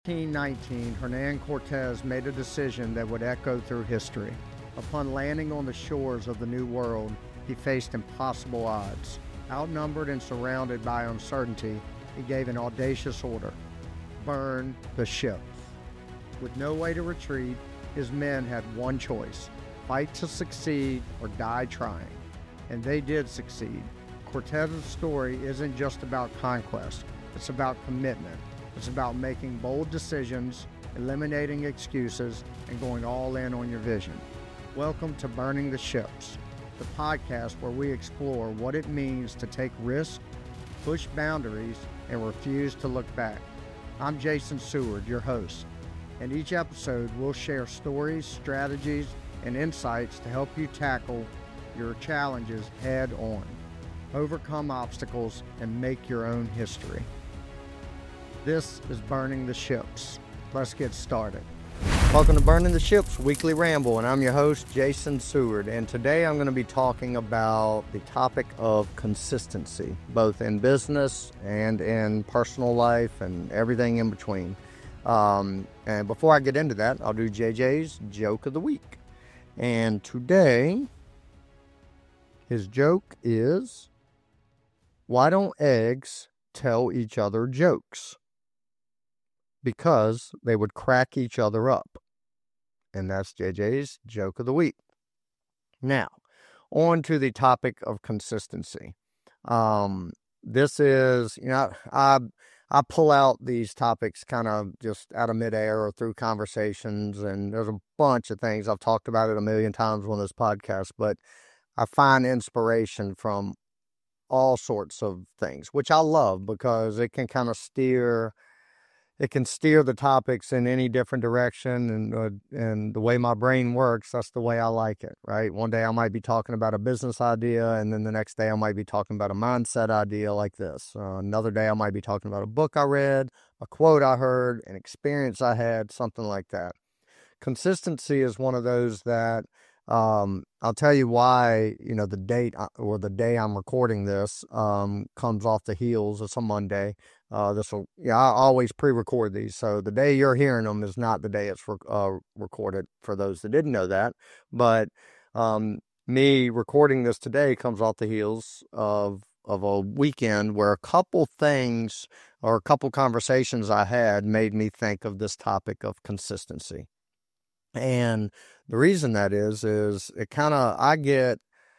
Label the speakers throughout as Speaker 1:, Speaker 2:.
Speaker 1: 1819, Hernan Cortez made a decision that would echo through history. Upon landing on the shores of the New World, he faced impossible odds. Outnumbered and surrounded by uncertainty, he gave an audacious order: burn the ships. With no way to retreat, his men had one choice: fight to succeed or die trying. And they did succeed. Cortez's story isn't just about conquest, it's about commitment. It's about making bold decisions, eliminating excuses, and going all in on your vision. Welcome to Burning the Ships, the podcast where we explore what it means to take risks, push boundaries, and refuse to look back. I'm Jason Seward, your host, and each episode we'll share stories, strategies, and insights to help you tackle your challenges head on, overcome obstacles, and make your own history. This is Burning the Ships. Let's get started. Welcome to Burning the Ships Weekly Ramble, and I'm your host, Jason Seward. And today I'm going to be talking about the topic of consistency, both in business and in personal life and everything in between. And before I get into that, I'll do JJ's Joke of the Week. And today, his joke is, why don't eggs tell each other jokes? Because they would crack each other up. And that's JJ's Joke of the Week. Now, on to the topic of consistency. This is, I pull out these topics kind of just out of midair or through conversations, and there's a bunch of things. I've talked about it a million times on this podcast, but I find inspiration from all sorts of things, which I love because it can kind of steer the topics in any different direction, and the way my brain works, that's the way I like it, right? One day I might be talking about a business idea, and then the next day I might be talking about a mindset idea like this. Another day I might be talking about a book I read, a quote I heard, an experience I had, something like that. Consistency is one of those that I'll tell you why, the date or the day I'm recording this comes off the heels of some Monday. I always pre-record these, so the day you're hearing them is not the day it's recorded, for those that didn't know that. But me recording this today comes off the heels of a weekend where a couple things or a couple conversations I had made me think of this topic of consistency. And the reason that is it kind of, I get,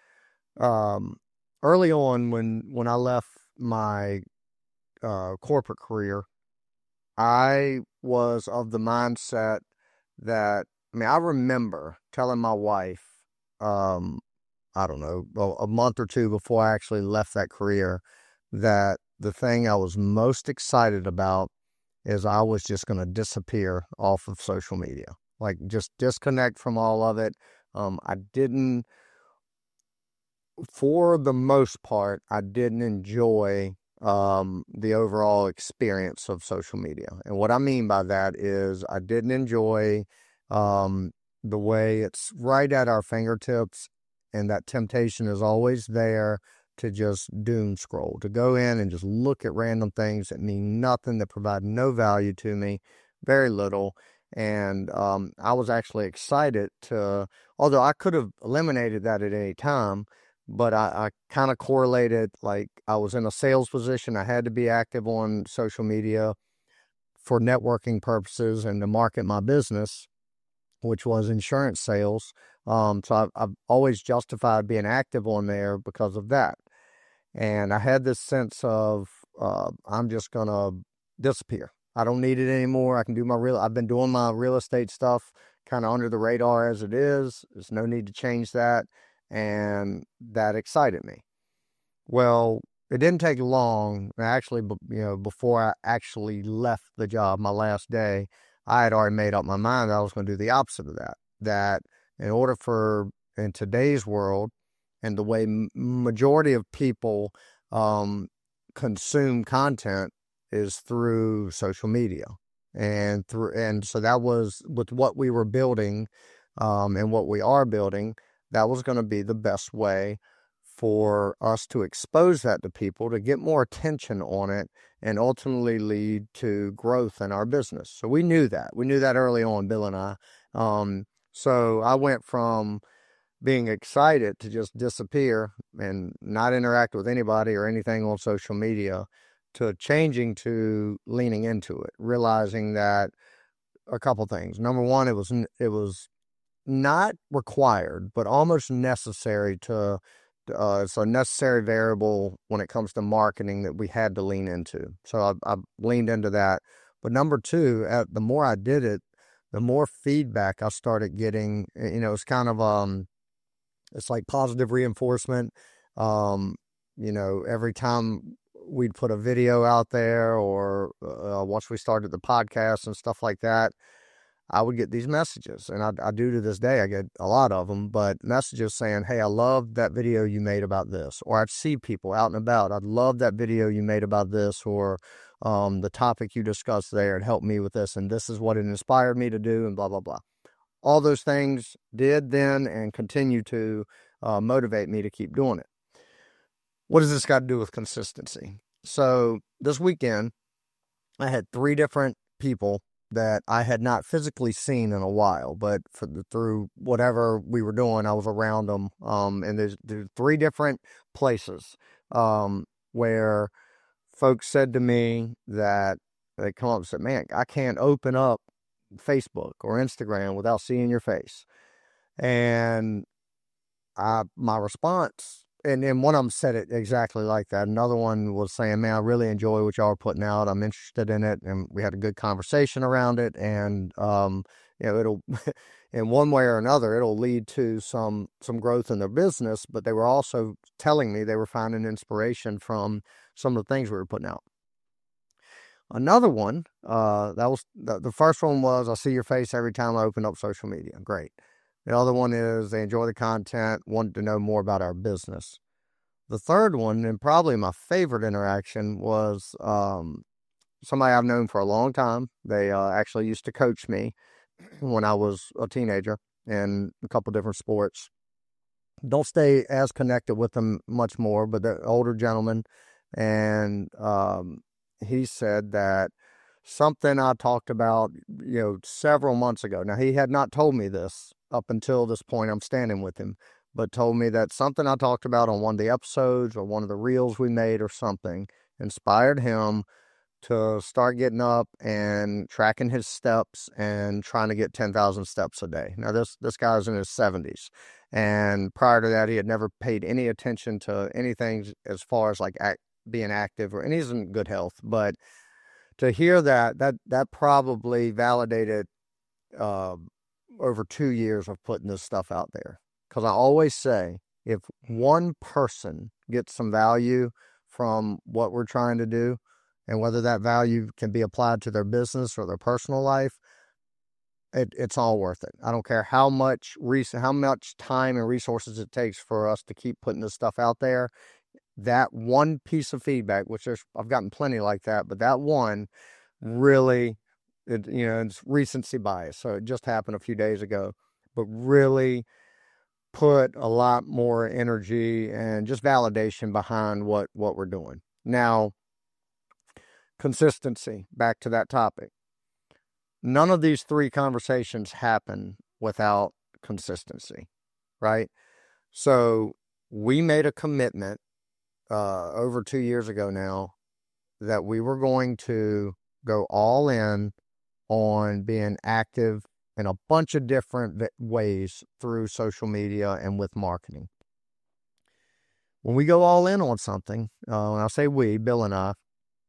Speaker 1: early on when I left my corporate career, I was of the mindset that, I remember telling my wife, I don't know, a month or two before I actually left that career, that the thing I was most excited about is I was just going to disappear off of social media. Like, just disconnect from all of it. For the most part, I didn't enjoy the overall experience of social media. And what I mean by that is I didn't enjoy the way it's right at our fingertips, and that temptation is always there to just doom scroll, to go in and just look at random things that mean nothing, that provide no value to me, very little. And I was actually excited although I could have eliminated that at any time, but I kind of correlated, like, I was in a sales position. I had to be active on social media for networking purposes and to market my business, which was insurance sales. So I've always justified being active on there because of that. And I had this sense of, I'm just going to disappear. I don't need it anymore. I've been doing my real estate stuff kind of under the radar as it is. There's no need to change that. And that excited me. Well, it didn't take long. Actually, before I actually left the job, my last day, I had already made up my mind that I was going to do the opposite of that. That in order in today's world, and the way majority of people consume content is through social media, and so that was with what we were building, and what we are building. That was going to be the best way for us to expose that to people to get more attention on it and ultimately lead to growth in our business. So we knew that. We knew that early on, Bill and I. So I went from being excited to just disappear and not interact with anybody or anything on social media to changing to leaning into it, realizing that a couple things. Number one, it was not required, but almost necessary to, it's a necessary variable when it comes to marketing that we had to lean into. So I leaned into that. But number two, the more I did it, the more feedback I started getting. It's kind of, it's like positive reinforcement. Every time we'd put a video out there or once we started the podcast and stuff like that, I would get these messages, and I do to this day. I get a lot of them, but messages saying, "Hey, I love that video you made about this," or I'd see people out and about. "I'd love that video you made about this," or the topic you discussed there, "It helped me with this, and this is what it inspired me to do," and blah, blah, blah. All those things did then and continue to motivate me to keep doing it. What does this got to do with consistency? So this weekend, I had 3 different people that I had not physically seen in a while, but through whatever we were doing, I was around them. And there's 3 different places where folks said to me that they come up and said, "Man, I can't open up Facebook or Instagram without seeing your face." And my response, and one of them said it exactly like that. Another one was saying, "Man, I really enjoy what y'all are putting out. I'm interested in it." And we had a good conversation around it. And, it'll, in one way or another, it'll lead to some growth in their business. But they were also telling me they were finding inspiration from some of the things we were putting out. Another one, that was the first one was, "I see your face every time I open up social media." Great. The other one is they enjoy the content, wanted to know more about our business. The third one, and probably my favorite interaction, was somebody I've known for a long time. They actually used to coach me when I was a teenager in a couple different sports. Don't stay as connected with them much more, but they're older gentleman. And he said that something I talked about, several months ago. Now, he had not told me this up until this point. I'm standing with him, but told me that something I talked about on one of the episodes or one of the reels we made or something inspired him to start getting up and tracking his steps and trying to get 10,000 steps a day. Now, this guy's in his 70s. And prior to that, he had never paid any attention to anything as far as like being active, and he's in good health. But to hear that probably validated over 2 years of putting this stuff out there. Because I always say, if one person gets some value from what we're trying to do, and whether that value can be applied to their business or their personal life, it's all worth it. I don't care how much time and resources it takes for us to keep putting this stuff out there. That one piece of feedback, which I've gotten plenty like that, but that one really, it's recency bias. So it just happened a few days ago, but really put a lot more energy and just validation behind what we're doing. Now, consistency, back to that topic. None of these 3 conversations happen without consistency, right? So we made a commitment over 2 years ago now that we were going to go all in on being active in a bunch of different ways through social media and with marketing. When we go all in on something, and I'll say we, Bill and I,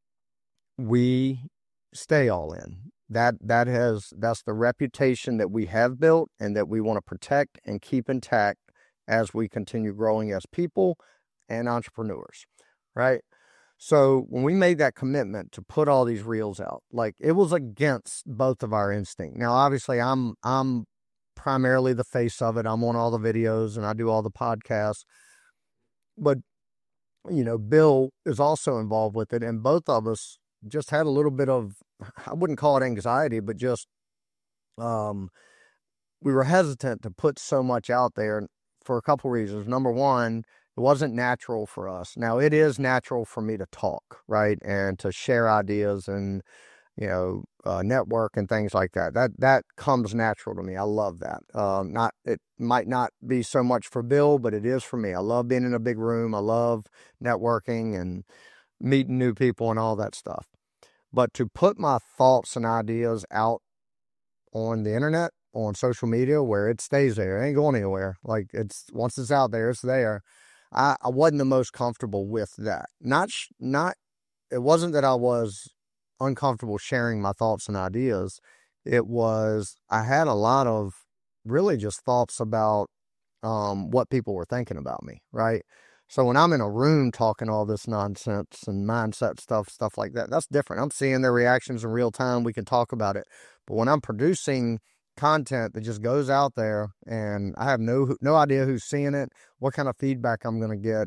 Speaker 1: we stay all in. That's the reputation that we have built and that we want to protect and keep intact as we continue growing as people and entrepreneurs, right? So when we made that commitment to put all these reels out, like, it was against both of our instinct. Now, obviously, I'm primarily the face of it. I'm on all the videos and I do all the podcasts, but Bill is also involved with it, and both of us just had a little bit of, I wouldn't call it anxiety, but just we were hesitant to put so much out there for a couple reasons. Number one, It wasn't natural for us. Now, it is natural for me to talk, right? And to share ideas and, network and things like that. That comes natural to me. I love that. It might not be so much for Bill, but it is for me. I love being in a big room. I love networking and meeting new people and all that stuff. But to put my thoughts and ideas out on the internet, on social media, where it stays there, it ain't going anywhere. Like, once it's out there, it's there. I wasn't the most comfortable with that. It wasn't that I was uncomfortable sharing my thoughts and ideas. It was, I had a lot of really just thoughts about what people were thinking about me, right? So when I'm in a room talking all this nonsense and mindset stuff like that, that's different. I'm seeing their reactions in real time. We can talk about it. But when I'm producing content that just goes out there and I have no idea who's seeing it, what kind of feedback I'm going to get,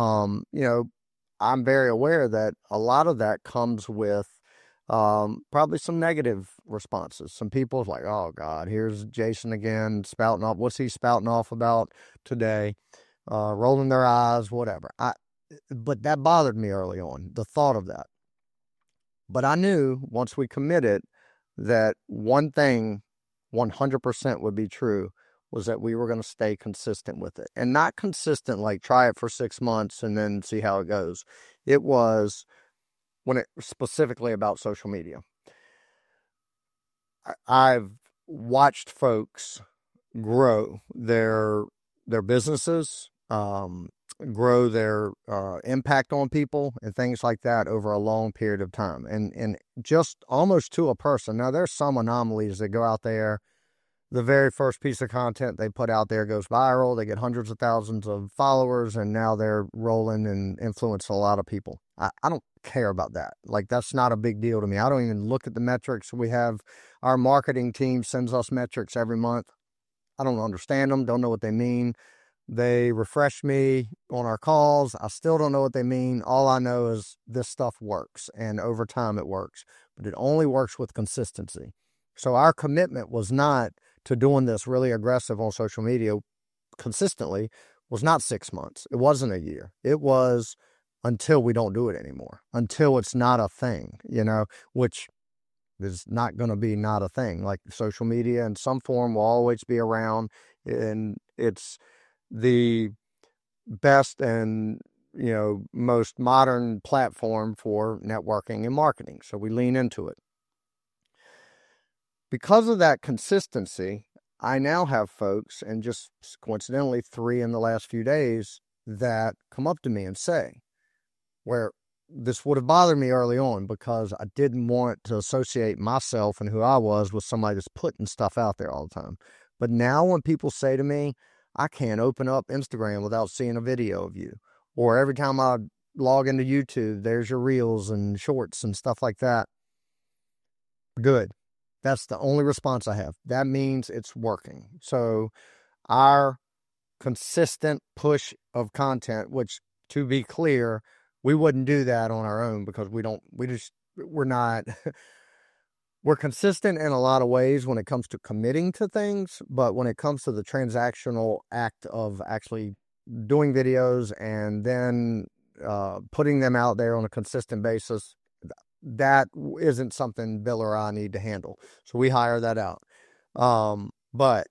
Speaker 1: I'm very aware that a lot of that comes with probably some negative responses. Some people's like, oh God, here's Jason again spouting off. What's he spouting off about today? Rolling their eyes, whatever. But that bothered me early on, the thought of that. But I knew once we committed that one thing 100% would be true, was that we were going to stay consistent with it. And not consistent like try it for 6 months and then see how it goes. It was specifically about social media. I've watched folks grow their businesses, grow their impact on people and things like that over a long period of time, and just almost to a person. Now, there's some anomalies that go out there. The very first piece of content they put out there goes viral. They get hundreds of thousands of followers, and now they're rolling and influencing a lot of people. I don't care about that. Like, that's not a big deal to me. I don't even look at the metrics. We have our marketing team sends us metrics every month. I don't understand them, don't know what they mean. They refresh me on our calls. I still don't know what they mean. All I know is this stuff works, and over time it works. But it only works with consistency. So our commitment was not to doing this really aggressive on social media consistently, was not 6 months. It wasn't a year. It was until we don't do it anymore, until it's not a thing, which is not going to be not a thing. Like, social media in some form will always be around, and it's the best and most modern platform for networking and marketing. So we lean into it. Because of that consistency, I now have folks, and just coincidentally 3 in the last few days, that come up to me and say, where this would have bothered me early on because I didn't want to associate myself and who I was with somebody that's putting stuff out there all the time. But now when people say to me, I can't open up Instagram without seeing a video of you, or every time I log into YouTube, there's your reels and shorts and stuff like that. Good. That's the only response I have. That means it's working. So our consistent push of content, which, to be clear, we wouldn't do that on our own because we're not, we're consistent in a lot of ways when it comes to committing to things, but when it comes to the transactional act of actually doing videos and then putting them out there on a consistent basis, that isn't something Bill or I need to handle. So we hire that out. But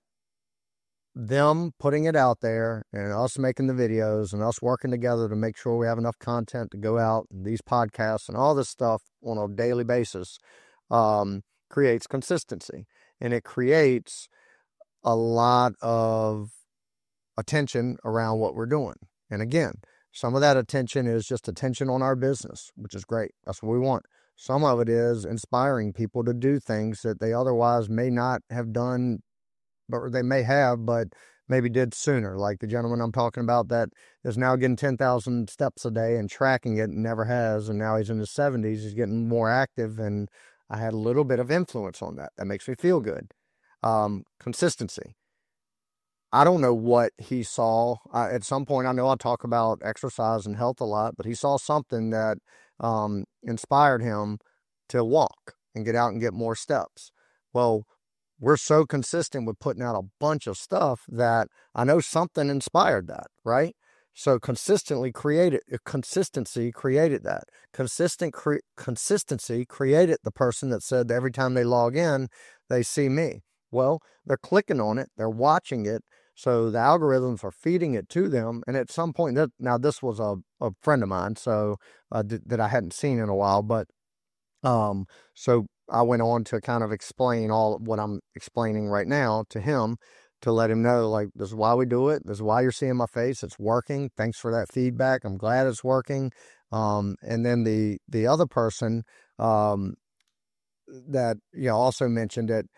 Speaker 1: them putting it out there and us making the videos and us working together to make sure we have enough content to go out, and these podcasts and all this stuff on a daily basis, creates consistency, and it creates a lot of attention around what we're doing. And again, some of that attention is just attention on our business, which is great. That's what we want. Some of it is inspiring people to do things that they otherwise may not have done, but they may have, but maybe did sooner. Like the gentleman I'm talking about that is now getting 10,000 steps a day and tracking it and never has. And now he's in his 70s. He's getting more active. And I had a little bit of influence on that. That makes me feel good. Consistency. I don't know what he saw. At some point, I know I talk about exercise and health a lot, but he saw something that inspired him to walk and get out and get more steps. Well, we're so consistent with putting out a bunch of stuff that I know something inspired that, right? So consistency created that. Consistency created the person that said that every time they log in, they see me. Well, they're clicking on it, they're watching it, so the algorithms are feeding it to them. And at some point, now this was a friend of mine, so that I hadn't seen in a while, but so I went on to kind of explain all what I'm explaining right now to him, to let him know, like, this is why we do it. This is why you're seeing my face. It's working. Thanks for that feedback. I'm glad it's working. And then the other person, that, also mentioned it,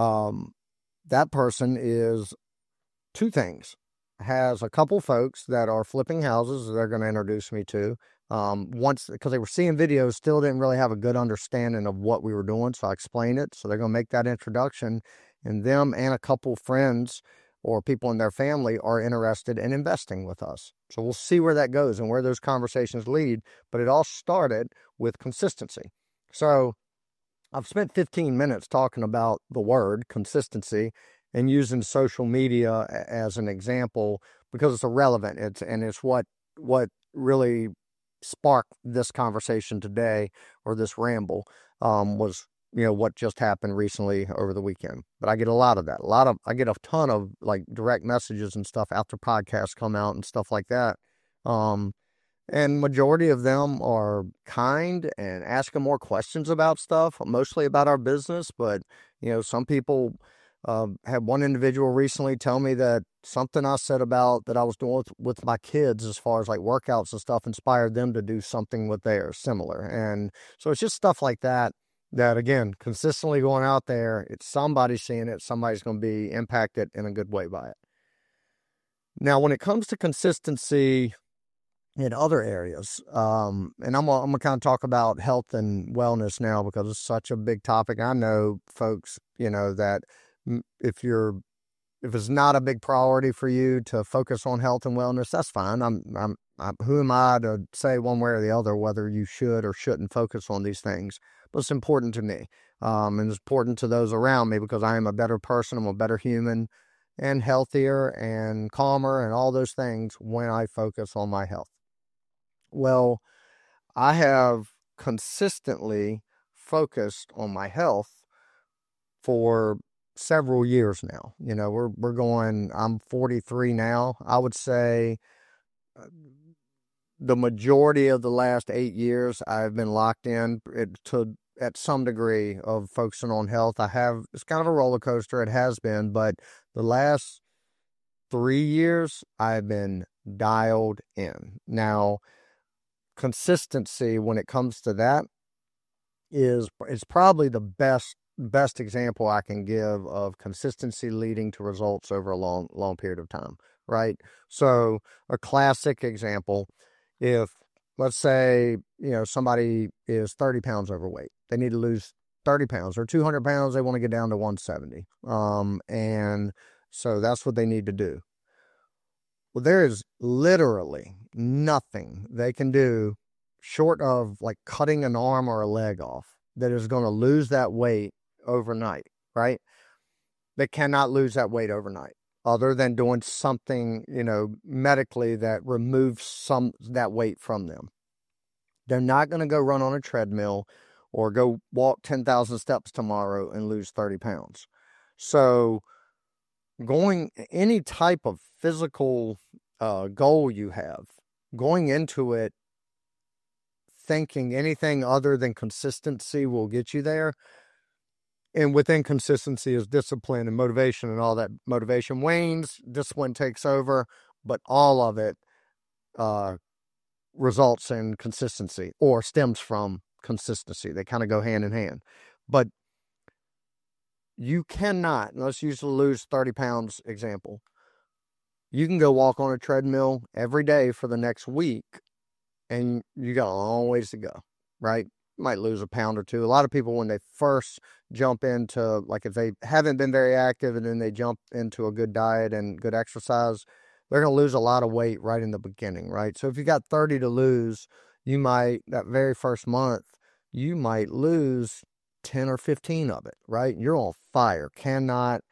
Speaker 1: that person is two things. Has a couple folks that are flipping houses that they're going to introduce me to. Once, because they were seeing videos, still didn't really have a good understanding of what we were doing, so I explained it. So they're going to make that introduction, and them and a couple friends or people in their family are interested in investing with us. So we'll see where that goes and where those conversations lead, but it all started with consistency. So I've spent 15 minutes talking about the word consistency and using social media as an example because it's irrelevant. It's what really sparked this conversation today, or this ramble, was what just happened recently over the weekend. But I get a lot of that. I get a ton of like direct messages and stuff after podcasts come out and stuff like that. And majority of them are kind and asking more questions about stuff, mostly about our business. But, some people, had one individual recently tell me that something I said about that I was doing with my kids as far as like workouts and stuff inspired them to do something with theirs similar. And so it's just stuff like that, again, consistently going out there, it's somebody seeing it, somebody's going to be impacted in a good way by it. Now, when it comes to consistency in other areas, and I'm gonna kind of talk about health and wellness now because it's such a big topic. I know folks, that if it's not a big priority for you to focus on health and wellness, that's fine. Who am I to say one way or the other whether you should or shouldn't focus on these things? But it's important to me, and it's important to those around me because I am a better person. I'm a better human, and healthier and calmer and all those things when I focus on my health. Well, I have consistently focused on my health for several years now. I'm 43 now. I would say the majority of the last 8 years I've been locked in at some degree of focusing on health. It's kind of a roller coaster. It has been, but the last 3 years I've been dialed in. Now, consistency when it comes to that is probably the best example I can give of consistency leading to results over a long period of time, right? So a classic example, if let's say, somebody is 30 pounds overweight, they need to lose 30 pounds or 200 pounds. They want to get down to 170. And so that's what they need to do. Well, there is literally nothing they can do short of like cutting an arm or a leg off that is going to lose that weight overnight, right? They cannot lose that weight overnight other than doing something, medically that removes that weight from them. They're not going to go run on a treadmill or go walk 10,000 steps tomorrow and lose 30 pounds. So any type of physical goal you have, going into it thinking anything other than consistency will get you there. And within consistency is discipline and motivation, and all that. Motivation wanes, discipline takes over, but all of it results in consistency or stems from consistency. They kind of go hand in hand. But you cannot, let's use the lose 30 pounds example. You can go walk on a treadmill every day for the next week, and you got a long ways to go, right? You might lose a pound or two. A lot of people, when they first jump into, like if they haven't been very active and then they jump into a good diet and good exercise, they're going to lose a lot of weight right in the beginning, right? So if you got 30 to lose, that very first month, you might lose 10 or 15 of it, right? You're on fire. Cannot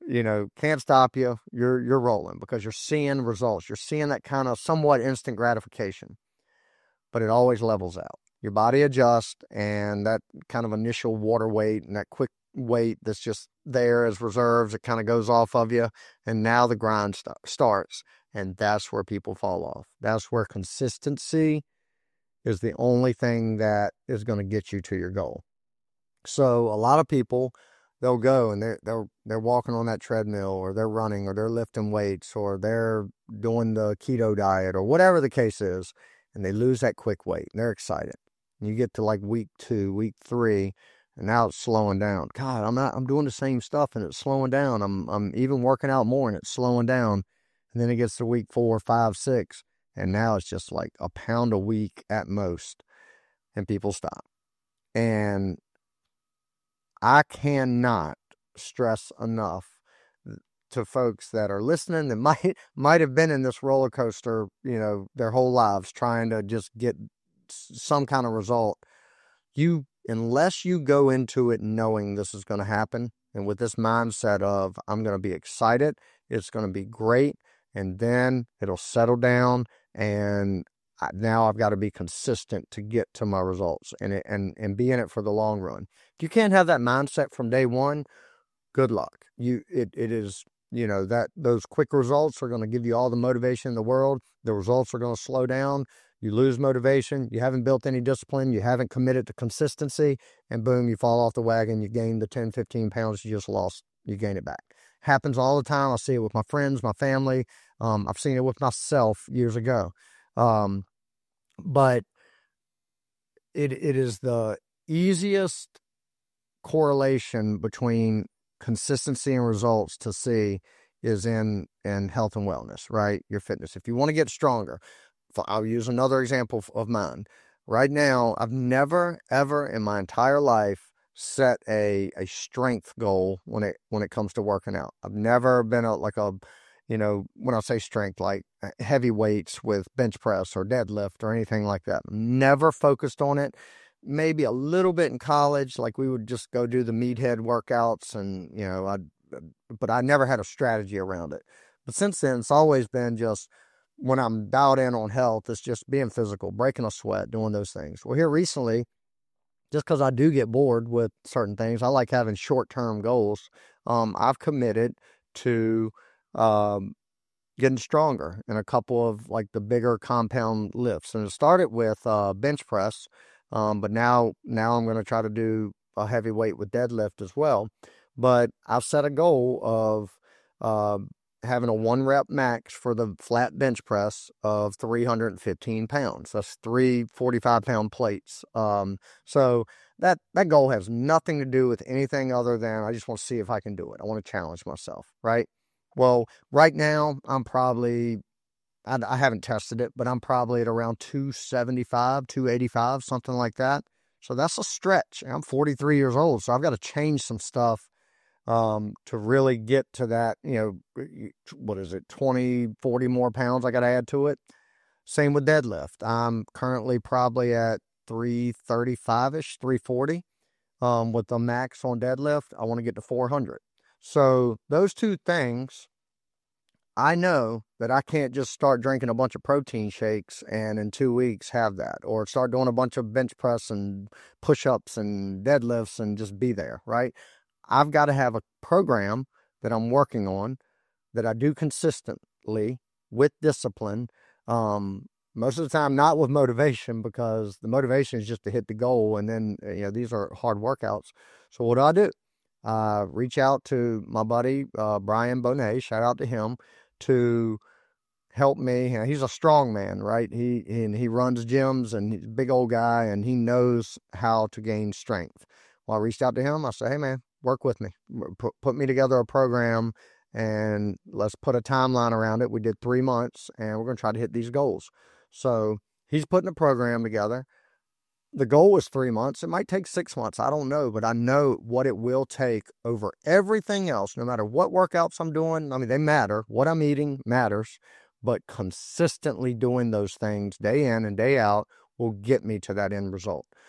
Speaker 1: can't stop you. You're rolling because you're seeing results. You're seeing that kind of somewhat instant gratification, but it always levels out. Your body adjusts, and that kind of initial water weight and that quick weight that's just there as reserves, it kind of goes off of you, and now the grind starts, and that's where people fall off. That's where consistency is the only thing that is going to get you to your goal. So a lot of people, they'll go and they're walking on that treadmill, or they're running, or they're lifting weights, or they're doing the keto diet, or whatever the case is, and they lose that quick weight, and they're excited. And you get to like week 2, week 3, and now it's slowing down. God, I'm doing the same stuff and it's slowing down. I'm even working out more and it's slowing down. And then it gets to week 4, 5, 6, and now it's just like a pound a week at most, and people stop. And I cannot stress enough to folks that are listening that might have been in this roller coaster, their whole lives, trying to just get some kind of result. Unless you go into it knowing this is going to happen, and with this mindset of, I'm going to be excited, it's going to be great, and then it'll settle down, and now I've got to be consistent to get to my results and be in it for the long run. If you can't have that mindset from day one, good luck. It is, that those quick results are going to give you all the motivation in the world. The results are going to slow down. You lose motivation. You haven't built any discipline. You haven't committed to consistency, and boom, you fall off the wagon. You gain the 10, 15 pounds you just lost. You gain it back. Happens all the time. I see it with my friends, my family. I've seen it with myself years ago. But it is the easiest correlation between consistency and results to see is in health and wellness, right? Your fitness. If you want to get stronger, I'll use another example of mine. Right now, I've never, ever in my entire life set a strength goal when it comes to working out. I've never been when I say strength, like heavy weights with bench press or deadlift or anything like that. Never focused on it. Maybe a little bit in college, like we would just go do the meathead workouts, and but I never had a strategy around it. But since then, it's always been just, when I'm dialed in on health, it's just being physical, breaking a sweat, doing those things. Well, here recently, just because I do get bored with certain things, I like having short-term goals. I've committed to getting stronger in a couple of like the bigger compound lifts, and it started with bench press, but now I'm going to try to do a heavy weight with deadlift as well. But I've set a goal of having a 1 rep max for the flat bench press of 315 pounds. That's 3 45-pound plates. So that goal has nothing to do with anything other than I just want to see if I can do it. I want to challenge myself, right? Well, right now, I'm probably, I haven't tested it, but I'm probably at around 275, 285, something like that. So that's a stretch. I'm 43 years old, so I've got to change some stuff to really get to that, what is it, 20, 40 more pounds I got to add to it. Same with deadlift. I'm currently probably at 335-ish, 340 with the max on deadlift. I want to get to 400. So those two things, I know that I can't just start drinking a bunch of protein shakes and in 2 weeks have that, or start doing a bunch of bench press and push-ups and deadlifts and just be there, right? I've got to have a program that I'm working on that I do consistently with discipline. Most of the time, not with motivation, because the motivation is just to hit the goal. And then, these are hard workouts. So what do? Reach out to my buddy, Brian Bonet, shout out to him, to help me. He's a strong man, right? He runs gyms, and he's a big old guy, and he knows how to gain strength. Well, I reached out to him. I said, hey man, work with me, put me together a program, and let's put a timeline around it. We did 3 months, and we're going to try to hit these goals. So he's putting a program together. The goal was 3 months. It might take 6 months. I don't know, but I know what it will take over everything else, no matter what workouts I'm doing. I mean, they matter. What I'm eating matters, but consistently doing those things day in and day out will get me to that end result.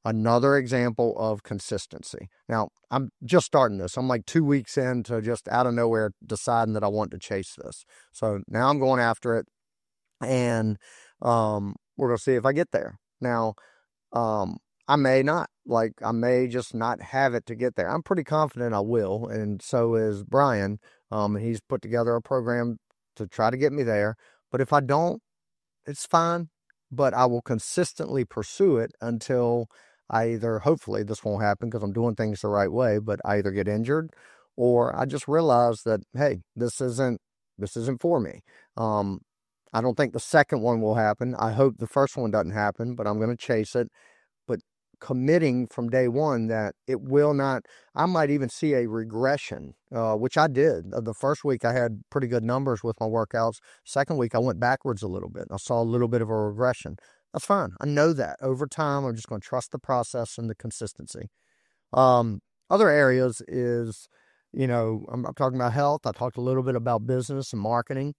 Speaker 1: Another example of consistency. Now, I'm just starting this. I'm like 2 weeks into just out of nowhere deciding that I want to chase this. So now I'm going after it, and we're going to see if I get there. Now, I may not. Like, I may just not have it to get there. I'm pretty confident I will, and so is Brian. He's put together a program to try to get me there. But if I don't, it's fine. But I will consistently pursue it until I either, hopefully this won't happen because I'm doing things the right way, but I either get injured or I just realize that, hey, this isn't for me. I don't think the second one will happen. I hope the first one doesn't happen, but I'm going to chase it. But committing from day one that it will not, I might even see a regression, which I did. The first week I had pretty good numbers with my workouts. Second week I went backwards a little bit. I saw a little bit of a regression. That's fine. I know that. Over time, I'm just going to trust the process and the consistency. Other areas is, I'm talking about health. I talked a little bit about business and marketing.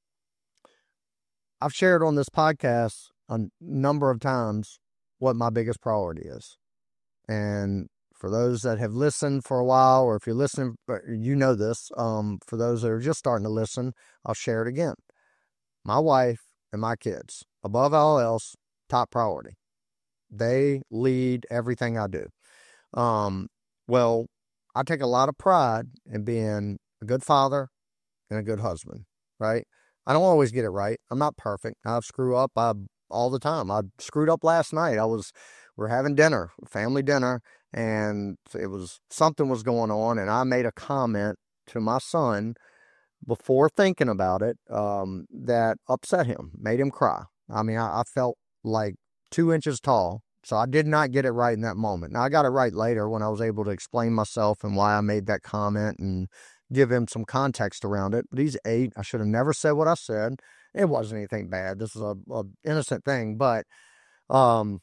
Speaker 1: I've shared on this podcast a number of times what my biggest priority is. And for those that have listened for a while, or if you're listening, you know this. For those that are just starting to listen, I'll share it again. My wife and my kids, above all else, top priority. They lead everything I do. Well, I take a lot of pride in being a good father and a good husband, right? I don't always get it right. I'm not perfect. I screw up all the time. I screwed up last night. We're having dinner, family dinner, and something was going on, and I made a comment to my son before thinking about it that upset him, made him cry. I mean, I felt like 2 inches tall, so I did not get it right in that moment. Now, I got it right later when I was able to explain myself and why I made that comment and give him some context around it. But he's 8. I should have never said what I said. It wasn't anything bad. This is a innocent thing, but my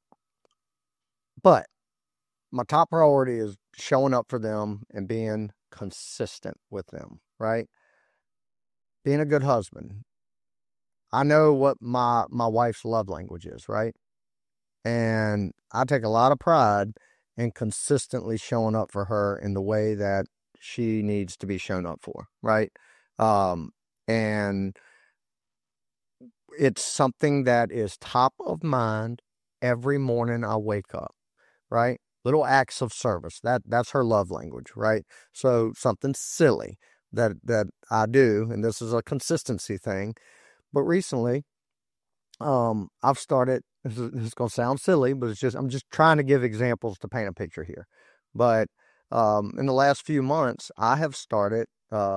Speaker 1: top priority is showing up for them and being consistent with them, right? Being a good husband. I know what my wife's love language is, right? And I take a lot of pride in consistently showing up for her in the way that she needs to be shown up for, right? And it's something that is top of mind every morning I wake up, right? Little acts of service. That's her love language, right? So something silly that I do, and this is a consistency thing. But recently, I've started, it's going to sound silly, but I'm just trying to give examples to paint a picture here. But in the last few months, I have started,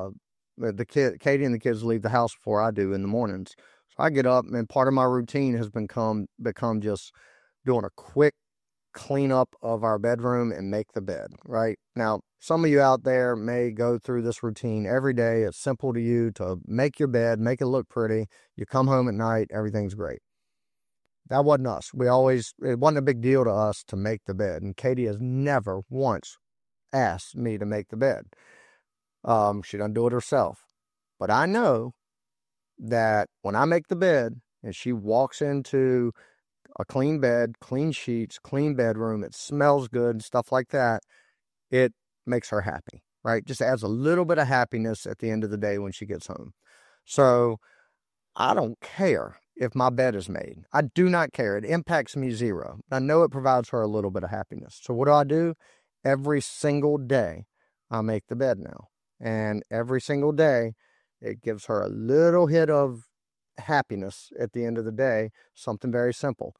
Speaker 1: Katie and the kids leave the house before I do in the mornings. So I get up, and part of my routine has become just doing a quick cleanup of our bedroom and make the bed, right? Now, some of you out there may go through this routine every day. It's simple to you to make your bed, make it look pretty. You come home at night, everything's great. That wasn't us. It wasn't a big deal to us to make the bed. And Katie has never once asked me to make the bed. She doesn't do it herself. But I know that when I make the bed and she walks into a clean bed, clean sheets, clean bedroom, it smells good and stuff like that, it makes her happy, right? Just adds a little bit of happiness at the end of the day when she gets home. So I don't care if my bed is made. I do not care. It impacts me zero. I know it provides her a little bit of happiness. So what do? Every single day, I make the bed now. And every single day, it gives her a little hit of happiness at the end of the day, something very simple.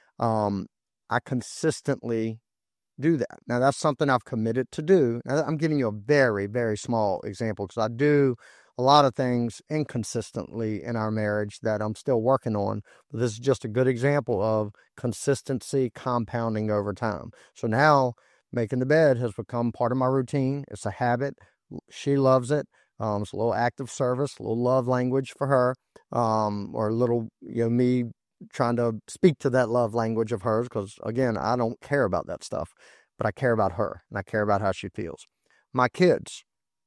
Speaker 1: I consistently do that. Now, that's something I've committed to do. Now, I'm giving you a very, very small example because I do a lot of things inconsistently in our marriage that I'm still working on. But this is just a good example of consistency compounding over time. So now making the bed has become part of my routine. It's a habit. She loves it. It's a little act of service, a little love language for her, or a little, me trying to speak to that love language of hers, because again, I don't care about that stuff, but I care about her and I care about how she feels. My kids,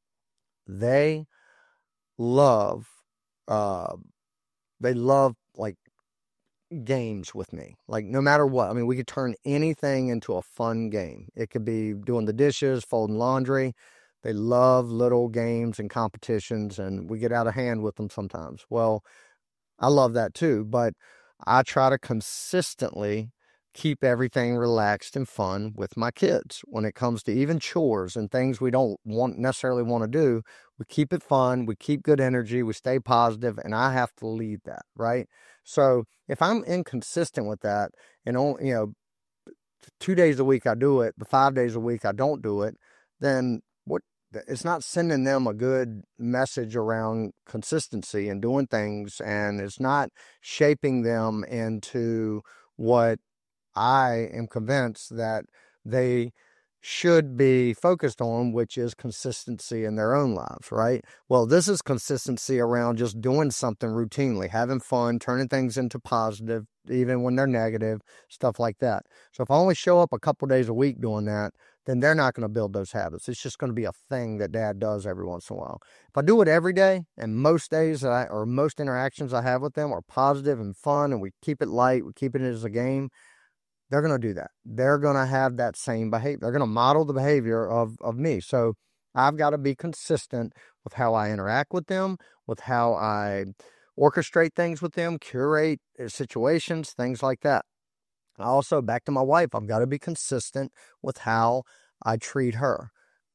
Speaker 1: they love like games with me. Like, no matter what. I mean, we could turn anything into a fun game. It could be doing the dishes, folding laundry. They love little games and competitions, and we get out of hand with them sometimes. Well, I love that too, but I try to consistently keep everything relaxed and fun with my kids. When it comes to even chores and things we don't necessarily want to do, we keep it fun, we keep good energy, we stay positive, and I have to lead that, right? So if I'm inconsistent with that, and only, 2 days a week I do it, but 5 days a week I don't do it, then it's not sending them a good message around consistency and doing things, and it's not shaping them into what I am convinced that they should be focused on, which is consistency in their own lives, right? Well, this is consistency around just doing something routinely, having fun, turning things into positive, even when they're negative, stuff like that. So if I only show up a couple days a week doing that, then they're not going to build those habits. It's just going to be a thing that dad does every once in a while. If I do it every day, and most days or most interactions I have with them are positive and fun, and we keep it light, we keep it as a game, they're going to do that. They're going to have that same behavior. They're going to model the behavior of me. So I've got to be consistent with how I interact with them, with how I orchestrate things with them, curate situations, things like that. Also, back to my wife, I've got to be consistent with how I treat her,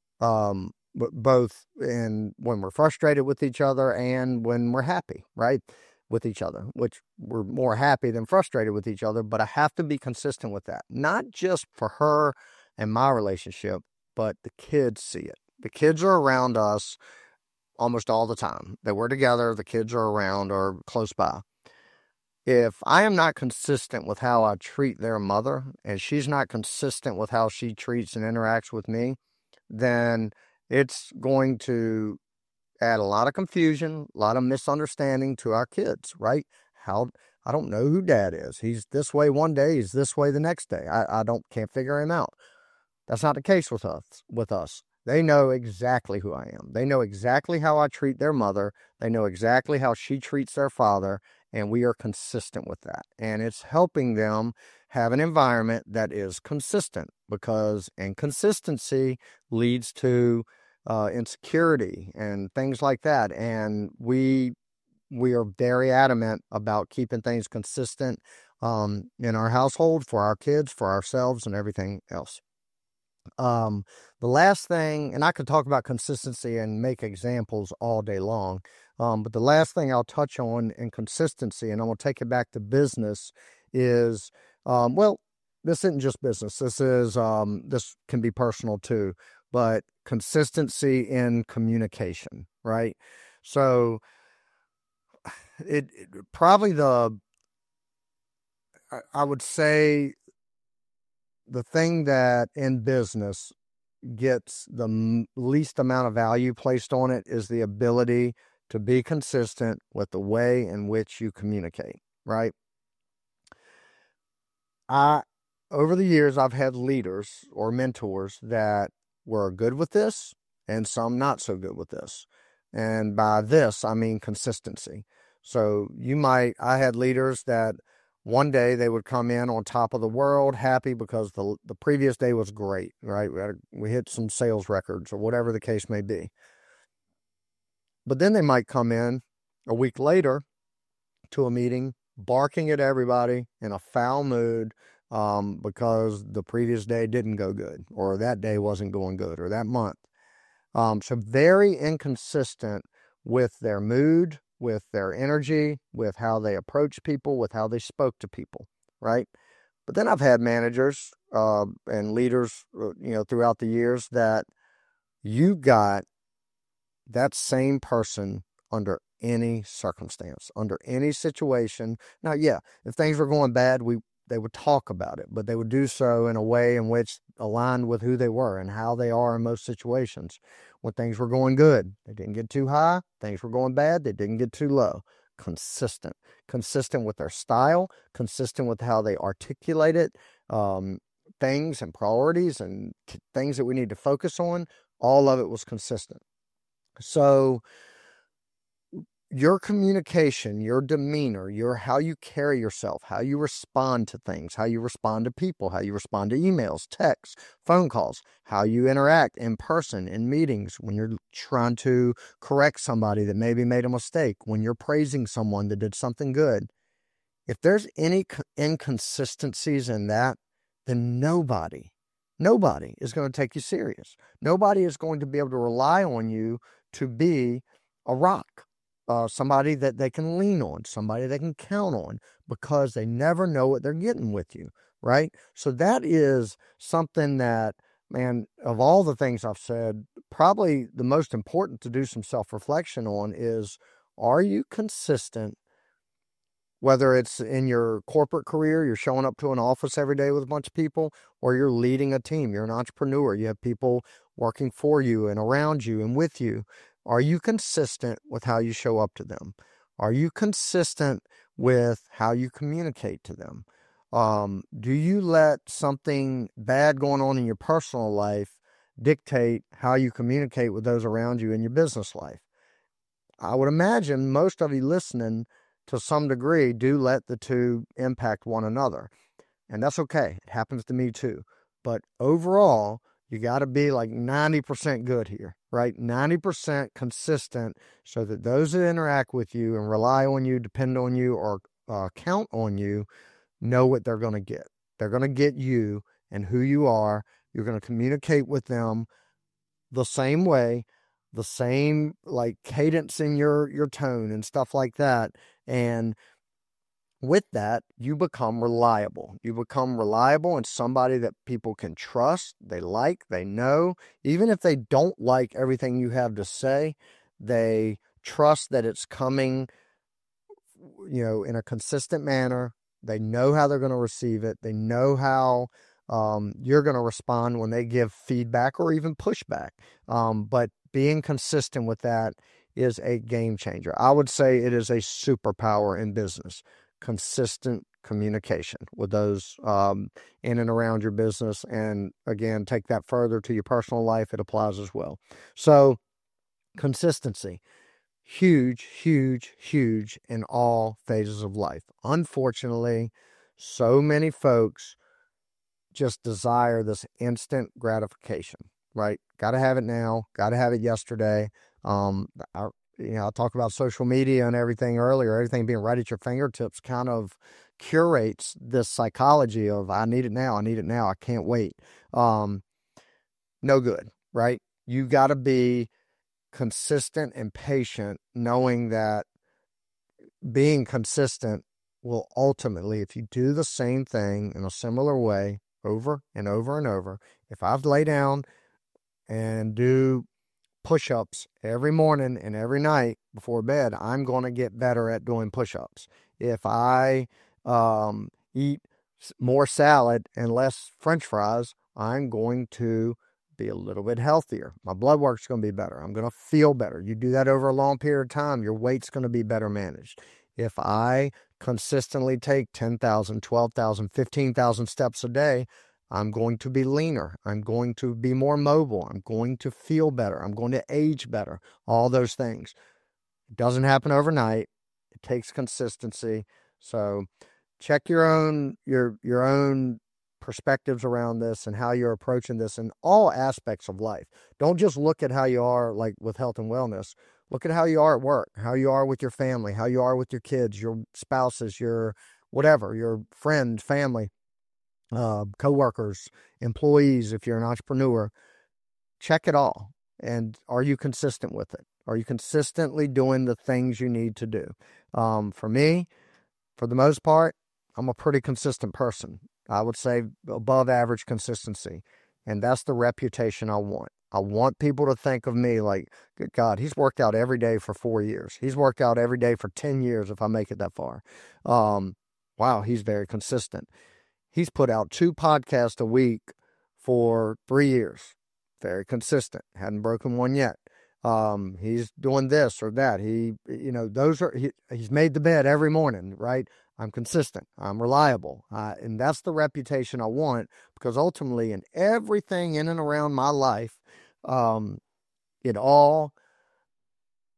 Speaker 1: both in when we're frustrated with each other and when we're happy, right, with each other, which we're more happy than frustrated with each other. But I have to be consistent with that, not just for her and my relationship, but the kids see it. The kids are around us almost all the time that we're together. The kids are around or close by. If I am not consistent with how I treat their mother, and she's not consistent with how she treats and interacts with me, then it's going to add a lot of confusion, a lot of misunderstanding to our kids, right? I don't know who dad is. He's this way one day, he's this way the next day. I can't figure him out. That's not the case with us. They know exactly who I am. They know exactly how I treat their mother. They know exactly how she treats their father, and we are consistent with that. And it's helping them have an environment that is consistent, because inconsistency leads to insecurity and things like that. And we are very adamant about keeping things consistent in our household, for our kids, for ourselves, and everything else. The last thing, and I could talk about consistency and make examples all day long, but the last thing I'll touch on in consistency, and I'm going to take it back to business, is, this isn't just business. This can be personal too, but consistency in communication, right? So it probably I would say the thing that in business gets the least amount of value placed on it is the ability to be consistent with the way in which you communicate, right? Over the years, I've had leaders or mentors that were good with this and some not so good with this. And by this, I mean consistency. So I had leaders that one day they would come in on top of the world, happy because the previous day was great, right? We hit some sales records or whatever the case may be. But then they might come in a week later to a meeting, barking at everybody in a foul mood, because the previous day didn't go good, or that day wasn't going good, or that month. So very inconsistent with their mood, with their energy, with how they approach people, with how they spoke to people, right? But then I've had managers and leaders, throughout the years that you got that same person under any circumstance, under any situation. Now, yeah, if things were going bad, they would talk about it, but they would do so in a way in which aligned with who they were and how they are in most situations. When things were going good, they didn't get too high. Things were going bad, they didn't get too low. Consistent with their style, consistent with how they articulated things and priorities and things that we need to focus on. All of it was consistent. So your communication, your demeanor, how you carry yourself, how you respond to things, how you respond to people, how you respond to emails, texts, phone calls, how you interact in person in meetings when you're trying to correct somebody that maybe made a mistake, when you're praising someone that did something good. If there's any inconsistencies in that, then nobody is going to take you serious. Nobody is going to be able to rely on you to be a rock. Somebody that they can lean on, somebody they can count on, because they never know what they're getting with you, right? So that is something that, man, of all the things I've said, probably the most important to do some self-reflection on is, are you consistent? Whether it's in your corporate career, you're showing up to an office every day with a bunch of people, or you're leading a team, you're an entrepreneur, you have people working for you and around you and with you. Are you consistent with how you show up to them? Are you consistent with how you communicate to them? Do you let something bad going on in your personal life dictate how you communicate with those around you in your business life? I would imagine most of you listening, to some degree, do let the two impact one another. And that's okay. It happens to me too. But overall, you got to be like 90% good here, right? 90% consistent, so that those that interact with you and rely on you, depend on you, or count on you, know what they're going to get. They're going to get you and who you are. You're going to communicate with them the same way, the same like cadence in your tone and stuff like that. And with that, you become reliable. You become reliable and somebody that people can trust, they like, they know. Even if they don't like everything you have to say, they trust that it's coming, in a consistent manner. They know how they're going to receive it. They know how you're going to respond when they give feedback or even pushback. But being consistent with that is a game changer. I would say it is a superpower in business. Consistent communication with those in and around your business. And again, take that further to your personal life. It applies as well. So consistency, huge, huge, huge in all phases of life. Unfortunately, so many folks just desire this instant gratification, right? Got to have it now. Got to have it yesterday. I talked about social media and everything earlier. Everything being right at your fingertips kind of curates this psychology of, I need it now. I need it now. I can't wait. No good, right? You got to be consistent and patient, knowing that being consistent will ultimately, if you do the same thing in a similar way over and over and over, if I've lay down and do push-ups every morning and every night before bed, I'm going to get better at doing push-ups. If I eat more salad and less French fries, I'm going to be a little bit healthier. My blood work's going to be better. I'm going to feel better. You do that over a long period of time, your weight's going to be better managed. If I consistently take 10,000, 12,000, 15,000 steps a day, I'm going to be leaner. I'm going to be more mobile. I'm going to feel better. I'm going to age better. All those things. It doesn't happen overnight. It takes consistency. So check your own perspectives around this and how you're approaching this in all aspects of life. Don't just look at how you are like with health and wellness. Look at how you are at work, how you are with your family, how you are with your kids, your spouses, your whatever, your friends, family, co-workers, employees. If you're an entrepreneur, check it all. And are you consistent with it? Are you consistently doing the things you need to do? For me, for the most part, I'm a pretty consistent person. I would say above average consistency. And that's the reputation I want. I want people to think of me like, good God, he's worked out every day for 4 years. He's worked out every day for 10 years if I make it that far. Wow, he's very consistent. He's put out 2 podcasts a week for 3 years. Very consistent. Hadn't broken one yet. He's doing this or that. He's made the bed every morning, right? I'm consistent. I'm reliable. And that's the reputation I want, because ultimately in everything in and around my life, it all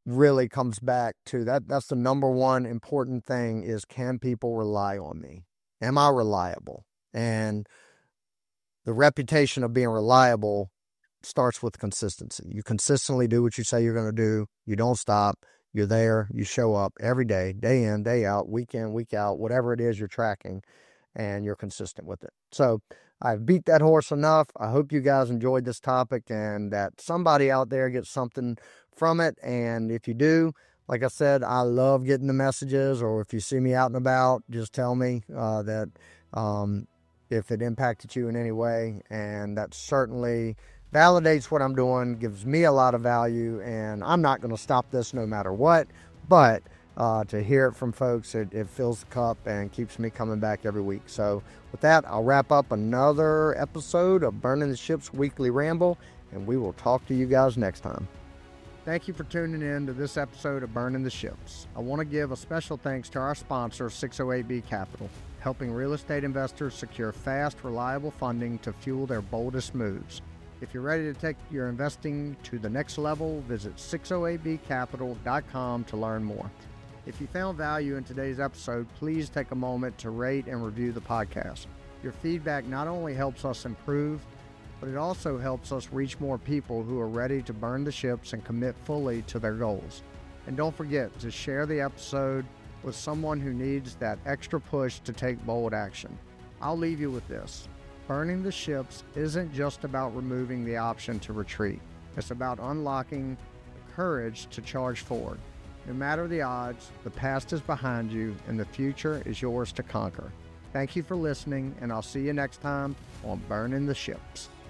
Speaker 1: really comes back to that. That's the number one important thing is, can people rely on me? Am I reliable? And the reputation of being reliable starts with consistency. You consistently do what you say you're going to do. You don't stop. You're there. You show up every day, day in, day out, week in, week out, whatever it is you're tracking, and you're consistent with it. So I've beat that horse enough. I hope you guys enjoyed this topic and that somebody out there gets something from it. And if you do, like I said, I love getting the messages, or if you see me out and about, just tell me that if it impacted you in any way. And that certainly validates what I'm doing, gives me a lot of value, and I'm not going to stop this no matter what. But to hear it from folks, it fills the cup and keeps me coming back every week. So with that, I'll wrap up another episode of Burning the Ships Weekly Ramble, and we will talk to you guys next time. Thank you for tuning in to this episode of Burning the Ships. I want to give a special thanks to our sponsor, 608B Capital, helping real estate investors secure fast, reliable funding to fuel their boldest moves. If you're ready to take your investing to the next level, visit 608bcapital.com to learn more. If you found value in today's episode, please take a moment to rate and review the podcast. Your feedback not only helps us improve, but it also helps us reach more people who are ready to burn the ships and commit fully to their goals. And don't forget to share the episode with someone who needs that extra push to take bold action. I'll leave you with this. Burning the ships isn't just about removing the option to retreat. It's about unlocking the courage to charge forward. No matter the odds, the past is behind you and the future is yours to conquer. Thank you for listening, and I'll see you next time on Burning the Ships.